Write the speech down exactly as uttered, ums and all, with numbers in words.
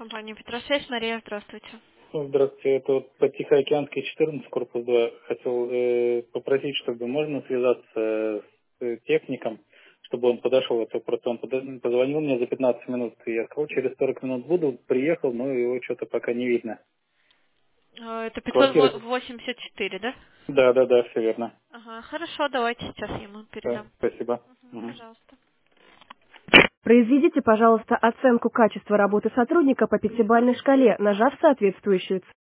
Компания Петросвязь, Мария, здравствуйте. Ну, Здравствуйте, это вот по Тихоокеанской четырнадцать, корпус два. Хотел э, попросить, чтобы можно связаться с э, техником, чтобы он подошел. Это просто он подо- позвонил мне за пятнадцать минут, и я сказал, через сорок минут буду, приехал, но его что-то пока не видно. Э, Это пятьсот Квартира? восемьдесят четыре, да? Да, да, да, все верно. Ага, хорошо, давайте сейчас ему Да, передам. спасибо. Мгм, Мгм. пожалуйста. Произведите, пожалуйста, оценку качества работы сотрудника по пятибалльной шкале, нажав соответствующую